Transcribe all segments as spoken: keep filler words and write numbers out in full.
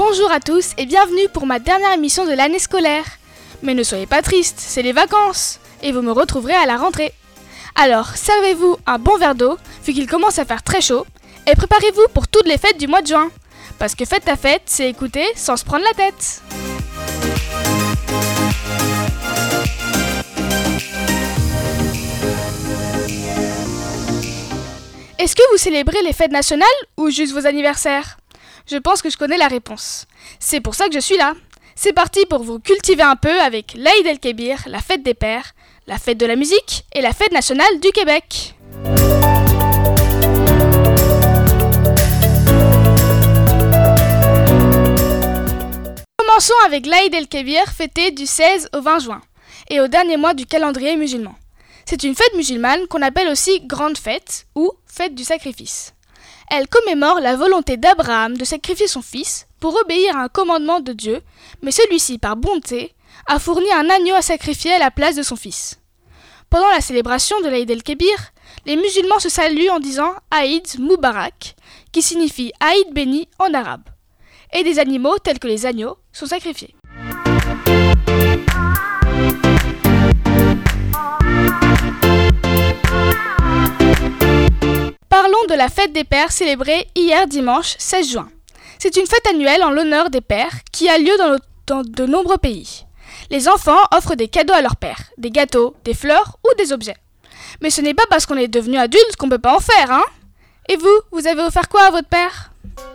Bonjour à tous et bienvenue pour ma dernière émission de l'année scolaire. Mais ne soyez pas tristes, c'est les vacances et vous me retrouverez à la rentrée. Alors servez-vous un bon verre d'eau vu qu'il commence à faire très chaud et préparez-vous pour toutes les fêtes du mois de juin. Parce que fête ta fête, c'est écouter sans se prendre la tête. Est-ce que vous célébrez les fêtes nationales ou juste vos anniversaires ? Je pense que je connais la réponse. C'est pour ça que je suis là. C'est parti pour vous cultiver un peu avec l'Aïd el-Kébir, la fête des pères, la fête de la musique et la fête nationale du Québec. Commençons avec l'Aïd el-Kébir fêté du seize au vingt juin et au dernier mois du calendrier musulman. C'est une fête musulmane qu'on appelle aussi grande fête ou fête du sacrifice. Elle commémore la volonté d'Abraham de sacrifier son fils pour obéir à un commandement de Dieu, mais celui-ci, par bonté, a fourni un agneau à sacrifier à la place de son fils. Pendant la célébration de l'Aïd el-Kébir, les musulmans se saluent en disant Aïd Moubarak, qui signifie Aïd béni en arabe, et des animaux tels que les agneaux sont sacrifiés. Parlons de la fête des pères célébrée hier dimanche seize juin. C'est une fête annuelle en l'honneur des pères qui a lieu dans, le, dans de nombreux pays. Les enfants offrent des cadeaux à leurs pères, des gâteaux, des fleurs ou des objets. Mais ce n'est pas parce qu'on est devenu adulte qu'on ne peut pas en faire, hein ? Et vous, vous avez offert quoi à votre père ?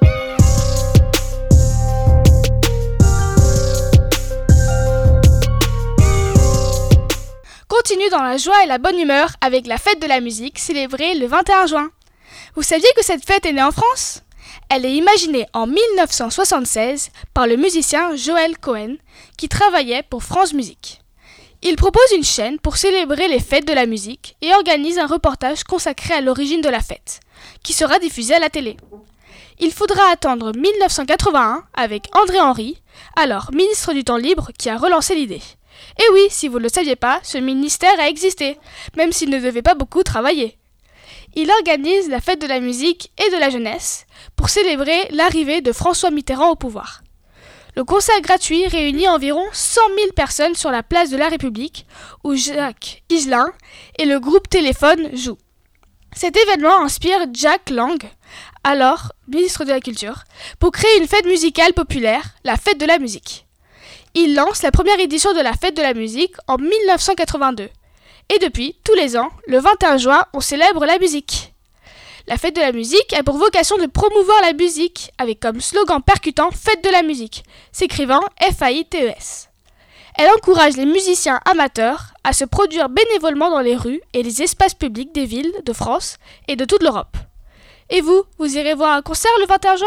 Continue dans la joie et la bonne humeur avec la fête de la musique célébrée le vingt et un juin. Vous saviez que cette fête est née en France ? Elle est imaginée en mille neuf cent soixante-seize par le musicien Joël Cohen qui travaillait pour France Musique. Il propose une chaîne pour célébrer les fêtes de la musique et organise un reportage consacré à l'origine de la fête, qui sera diffusé à la télé. Il faudra attendre mille neuf cent quatre-vingt-un avec André Henry, alors ministre du Temps libre, qui a relancé l'idée. Et oui, si vous ne le saviez pas, ce ministère a existé, même s'il ne devait pas beaucoup travailler. Il organise la fête de la musique et de la jeunesse pour célébrer l'arrivée de François Mitterrand au pouvoir. Le concert gratuit réunit environ cent mille personnes sur la place de la République où Jacques Higelin et le groupe Téléphone jouent. Cet événement inspire Jack Lang, alors ministre de la Culture, pour créer une fête musicale populaire, la fête de la musique. Il lance la première édition de la fête de la musique en mille neuf cent quatre-vingt-deux. Et depuis, tous les ans, le vingt et un juin, on célèbre la musique. La fête de la musique a pour vocation de promouvoir la musique, avec comme slogan percutant « Fête de la musique », s'écrivant F A I T E S. Elle encourage les musiciens amateurs à se produire bénévolement dans les rues et les espaces publics des villes de France et de toute l'Europe. Et vous, vous irez voir un concert le vingt et un juin ?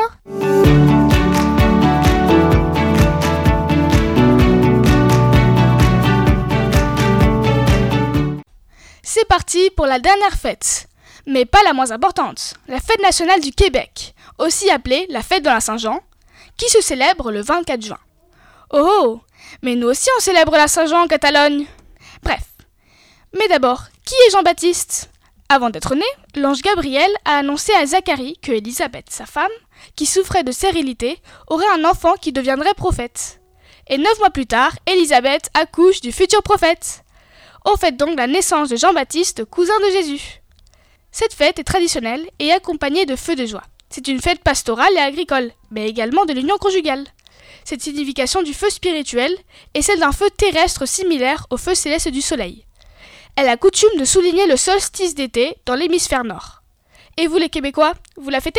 C'est parti pour la dernière fête, mais pas la moins importante, la fête nationale du Québec, aussi appelée la fête de la Saint-Jean, qui se célèbre le vingt-quatre juin. Oh oh, mais nous aussi on célèbre la Saint-Jean en Catalogne. Bref, mais d'abord, qui est Jean-Baptiste ? Avant d'être né, l'ange Gabriel a annoncé à Zacharie que Élisabeth, sa femme, qui souffrait de stérilité, aurait un enfant qui deviendrait prophète. Et neuf mois plus tard, Élisabeth accouche du futur prophète. On fête donc la naissance de Jean-Baptiste, cousin de Jésus. Cette fête est traditionnelle et accompagnée de feux de joie. C'est une fête pastorale et agricole, mais également de l'union conjugale. Cette signification du feu spirituel est celle d'un feu terrestre similaire au feu céleste du soleil. Elle a coutume de souligner le solstice d'été dans l'hémisphère nord. Et vous les Québécois, vous la fêtez ?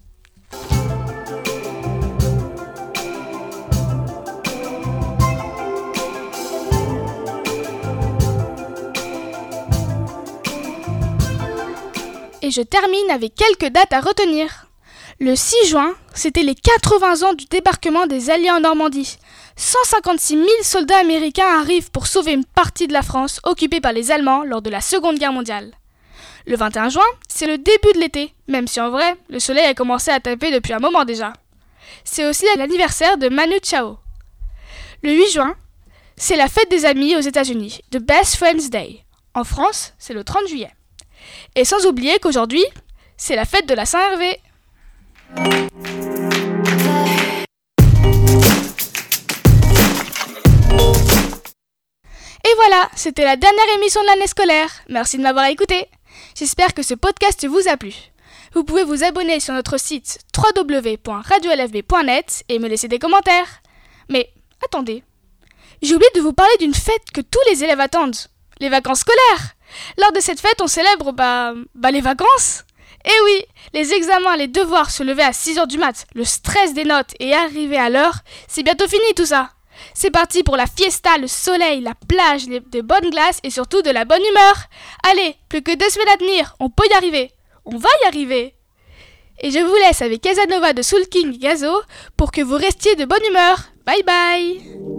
Et je termine avec quelques dates à retenir. Le six juin, c'était les quatre-vingts ans du débarquement des Alliés en Normandie. cent cinquante-six mille soldats américains arrivent pour sauver une partie de la France occupée par les Allemands lors de la Seconde Guerre mondiale. Le vingt et un juin, c'est le début de l'été, même si en vrai, le soleil a commencé à taper depuis un moment déjà. C'est aussi l'anniversaire de Manu Chao. Le huit juin, c'est la fête des amis aux États-Unis, The Best Friends Day. En France, c'est le trente juillet. Et sans oublier qu'aujourd'hui, c'est la fête de la Saint-Hervé. Voilà, c'était la dernière émission de l'année scolaire. Merci de m'avoir écouté. J'espère que ce podcast vous a plu. Vous pouvez vous abonner sur notre site w w w point radio l f b point net et me laisser des commentaires. Mais attendez, j'ai oublié de vous parler d'une fête que tous les élèves attendent, les vacances scolaires. Lors de cette fête, on célèbre bah, bah les vacances. Eh oui, les examens, les devoirs, se lever à six heures du mat, le stress des notes et arriver à l'heure, c'est bientôt fini tout ça. C'est parti pour la fiesta, le soleil, la plage, les, de bonnes glaces et surtout de la bonne humeur. Allez, plus que deux semaines à tenir, on peut y arriver. On va y arriver. Et je vous laisse avec Casanova de Soul King Gazo pour que vous restiez de bonne humeur. Bye bye.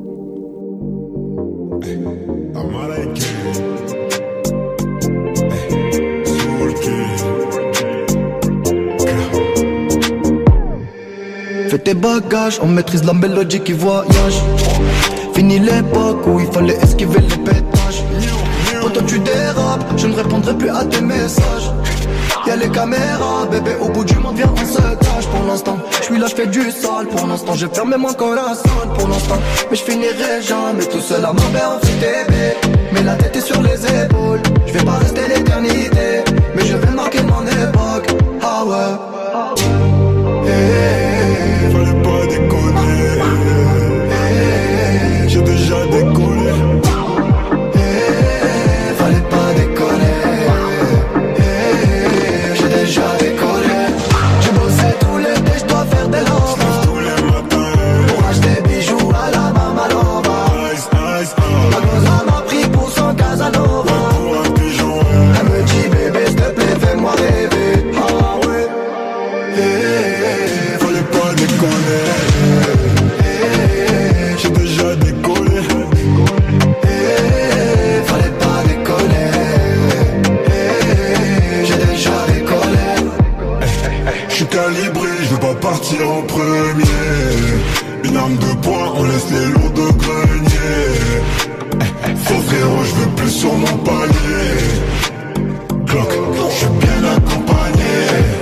Fais tes bagages, on maîtrise la mélodie qui voyage. Fini l'époque où il fallait esquiver les pétages. Quand toi tu dérapes, je ne répondrai plus à tes messages. Y'a les caméras, bébé, au bout du monde, viens, on se cache. Pour l'instant, je suis là, je fais du sale. Pour l'instant, j'ai fermé mon corazon. Pour l'instant, mais je finirai jamais tout seul à ma mère en fait bébé. Mais la tête est sur les épaules, je vais pas rester l'éternité, mais je vais marquer mon époque. Ah ouais, hey, fallait pas déconner, hey, j'ai déjà décollé. Hey, fallait pas déconner, hey, j'ai déjà décollé. J'ai bossé tout l'été, je dois faire des lovas tous les matins pour acheter bijoux à la Mamalova. Ice, ice, ice. Ma gosse m'a pris pour son Casanova. Pour un pigeon, Elle me dit bébé s'il te plaît fais-moi rêver. Ah ouais, hey, fallait pas déconner, hey, j'ai déjà décollé. hey, fallait pas déconner, hey, j'ai déjà décollé. Je suis calibré, je veux pas partir en premier. Une arme de poing, on laisse les lourds de grenier. Faux frérot, je veux plus sur mon palier. Clock, je suis bien accompagné.